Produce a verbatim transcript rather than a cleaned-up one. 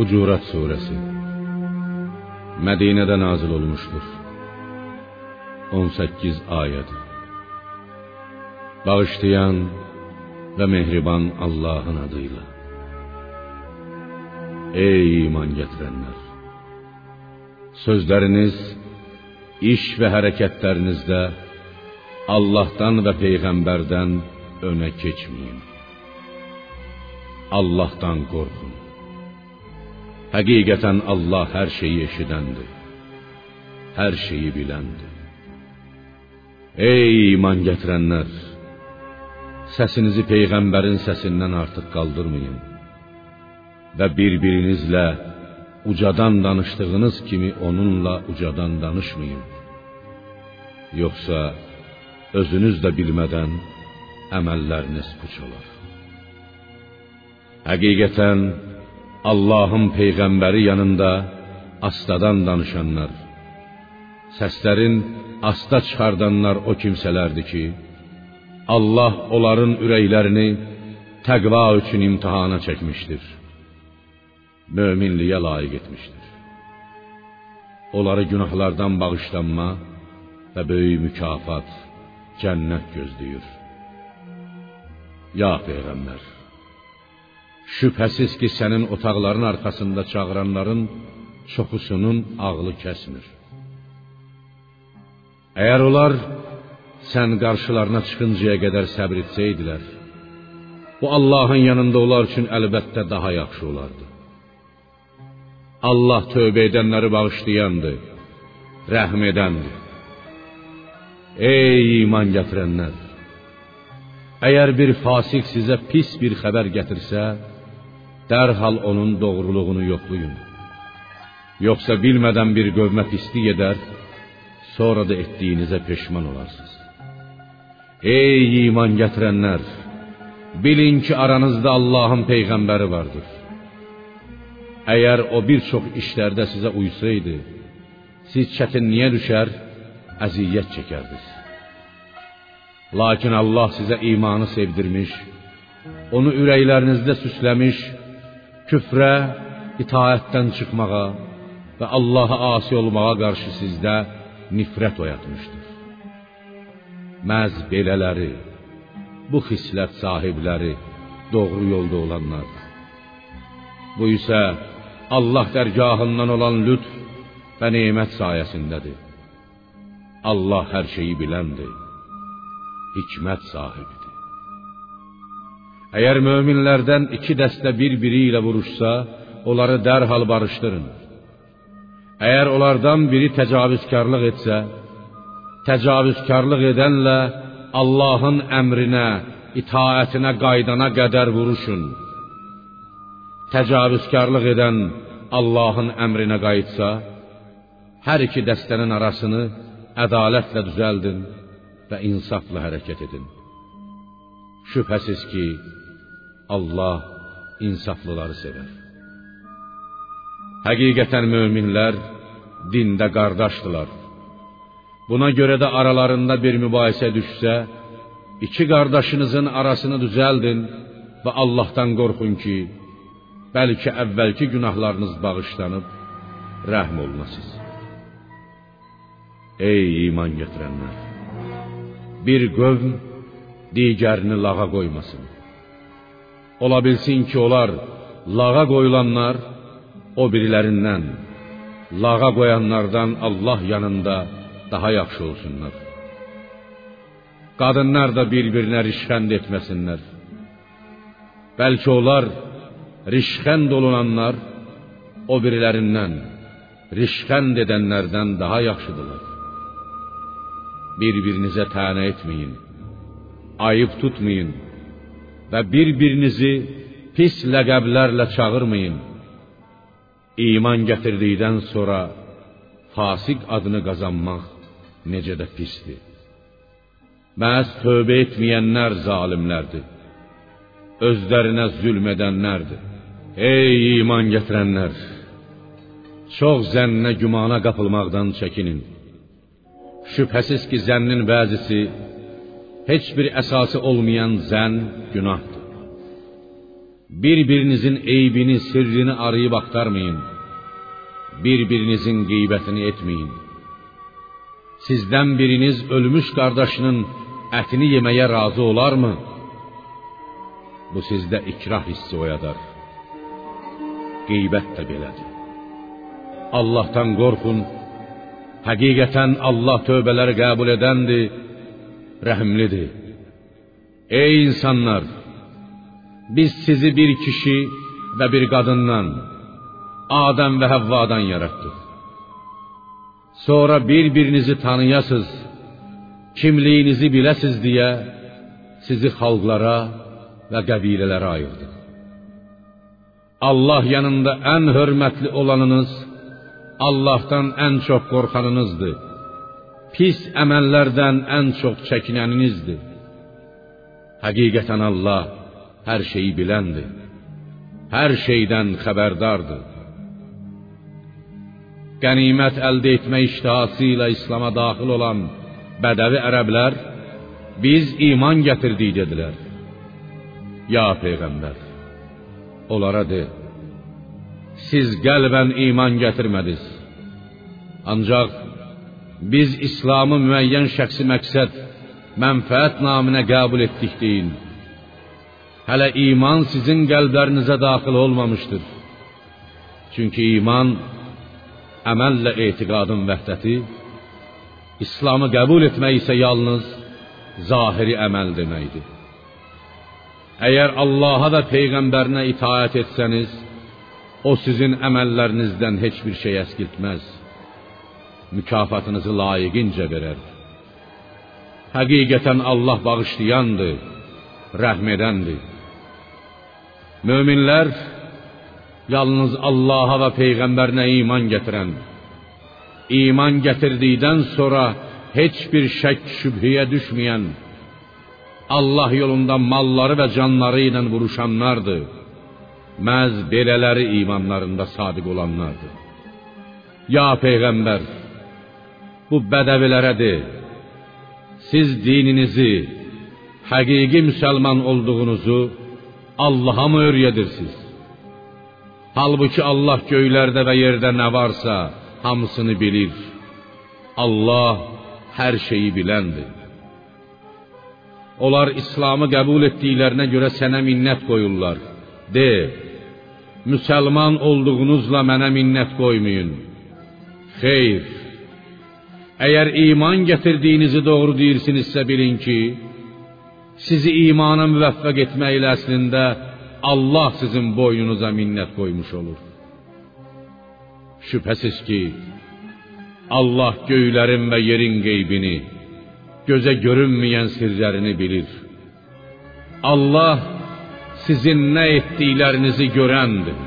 Hucurat suresi Mədinədə nazil olmuşdur. on səkkiz ayəd. Bağışlayan və mehriban Allahın adıyla. Ey iman gətirənlər! Sözləriniz, iş və hərəkətlərinizdə Allahdan və Peyğəmbərdən önə keçməyin. Allahdan qorxun. Həqiqətən Allah hər şeyi eşidəndir, hər şeyi biləndir. Ey iman gətirənlər! Səsinizi Peyğəmbərin səsindən artıq qaldırmayın və bir-birinizlə ucadan danışdığınız kimi onunla ucadan danışmayın. Yoxsa özünüz də bilmədən əməlləriniz puç olar. Həqiqətən Allahın Peyğəmbəri yanında astadan danışanlar, səslərin asta çıxardanlar o kimsələrdir ki, Allah onların ürəklərini təqva üçün imtihana çəkmişdir, möminliyə layiq etmişdir. Onları günahlardan bağışlanma və böyük mükafat, cənnət gözləyir. Ya Peyğəmbər! Şübhəsiz ki, sənin otaqların arxasında çağıranların çoxusunun ağlı kəsmir. Əgər onlar sən qarşılarına çıxıncaya qədər səbr etsəydilər, bu Allahın yanında onlar üçün əlbəttə daha yaxşı olardı. Allah tövbə edənləri bağışlayandır, rəhm edəndir. Ey iman gətirənlər! Əgər bir fasik sizə pis bir xəbər gətirsə, dərhal onun doğruluğunu yoxlayın. Yoxsa bilmədən bir qövmə pislik edər, sonra da etdiyinizə peşman olarsınız. Ey iman gətirənlər! Bilin ki, aranızda Allahın Peyğəmbəri vardır. Əgər o bir çox işlərdə sizə uysaydı, siz çətinliyə düşər, əziyyət çəkərdiniz. Lakin Allah sizə imanı sevdirmiş, onu ürəklərinizdə süsləmiş, küfrə, itaətdən çıxmağa və Allaha asi olmağa qarşı sizdə nifrət oyatmışdır. Məhz belələri, bu xislət sahibləri doğru yolda olanlardır. Bu isə Allah dərgahından olan lütf və nemət sayəsindədir. Allah hər şeyi biləndir, hikmət sahibidir. Əgər möminlərdən iki dəstə bir-biri ilə vuruşsa, onları dərhal barışdırın. Əgər onlardan biri təcavüzkarlıq etsə, təcavüzkarlıq edənlə Allahın əmrinə, itaətinə qaydana qədər vuruşun. Təcavüzkarlıq edən Allahın əmrinə qayıtsa, hər iki dəstənin arasını ədalətlə düzəldin və insafla hərəkət edin. Şübhəsiz ki, Allah insaflıları sevər. Həqiqətən möminlər dində qardaşdılar. Buna görə də aralarında bir mübahisə düşsə, iki qardaşınızın arasını düzəldin və Allahdan qorxun ki, bəlkə əvvəlki günahlarınız bağışlanıb, rəhm olunasınız. Ey iman gətirənlər! Bir qövm digərini lağa qoymasın. Ola bilsin ki, onlar lağa qoyulanlar o birilərindən, lağa qoyanlardan Allah yanında daha yaxşı olsunlar. Qadınlar da bir-birinə rişxənd etməsinlər. Bəlkə onlar rişxənd olunanlar o birilərindən, rişxənd edənlərdən daha yaxşıdırlar. Bir-birinizə tənə etməyin, ayıb tutmayın və bir-birinizi pis ləqəblərlə çağırmayın. İman gətirdikdən sonra fasik adını qazanmaq necə də pisdir. Məhz tövbə etməyənlər zalimlərdir, özlərinə zülm edənlərdir. Ey iman gətirənlər! Çox zənnə, gümana qapılmaqdan çəkinin. Şübhəsiz ki, zənnin bəzisi heç bir əsası olmayan zənn günahdır. Bir-birinizin eybini, sirrini arayıb axtarmayın. Bir-birinizin qeybətini etməyin. Sizdən biriniz ölmüş qardaşının ətini yeməyə razı olarmı? Bu sizdə ikrah hissi oyadar. Qeybət də belədir. Allahdan qorxun. Həqiqətən Allah tövbələri qəbul edəndir, rəhimlidir. Ey insanlar! Biz sizi bir kişi və bir qadından, Adəm və Həvvadan yaratdıq. Sonra bir-birinizi tanıyasız, kimliyinizi biləsiz deyə sizi xalqlara və qəbilələrə ayırdıq. Allah yanında ən hörmətli olanınız, Allahdan ən çox qorxanınızdır. Pis əməllərdən ən çox çəkinəninizdir. Həqiqətən Allah hər şeyi biləndir. Hər şeydən xəbərdardır. Qənimət əldə etmə iştihası ilə İslam'a daxil olan bədəvi ərəblər, biz iman gətirdik dedilər. Ya Peyğəmbər, onlara de, siz qəlbən iman gətirmədiniz. Ancaq biz İslamı müəyyən şəxsi məqsəd, mənfəət naminə qəbul etdik deyin. Hələ iman sizin qəlblərinizə daxil olmamışdır. Çünki iman, əməllə etiqadın vəhdəti, İslamı qəbul etmək isə yalnız zahiri əməl deməkdir. Əgər Allaha və Peyğəmbərinə itaət etsəniz, o sizin əməllərinizdən heç bir şey əskiltməz. Mükafatınızı layiqincə verər. Həqiqətən Allah bağışlayandır, rəhm edəndir. Möminlər, yalnız Allaha və Peyğəmbərinə iman gətirən, iman gətirdikdən sonra heç bir şək şübhəyə düşməyən, Allah yolunda malları və canları ilə vuruşanlardır. Məz belələri imanlarında sadiq olanlardır. Ya Peyğəmbər, bu bədəvilərə de, siz dininizi, həqiqi müsəlman olduğunuzu Allaha mı öyrədirsiniz? Halbuki Allah göylərdə və yerdə nə varsa hamısını bilir. Allah hər şeyi biləndir. Onlar İslamı qəbul etdiklərinə görə sənə minnət qoyurlar. De, müsəlman olduğunuzla mənə minnət qoymayın. Xeyr, əgər iman gətirdiyinizi doğru deyirsinizsə bilin ki, sizi imana müvəffəq etməklə əslində Allah sizin boynunuza minnət qoymuş olur. Şübhəsiz ki, Allah göylərin və yerin qeybini, gözə görünməyən sirlərini bilir. Allah sizin nə etdiklərinizi görəndir.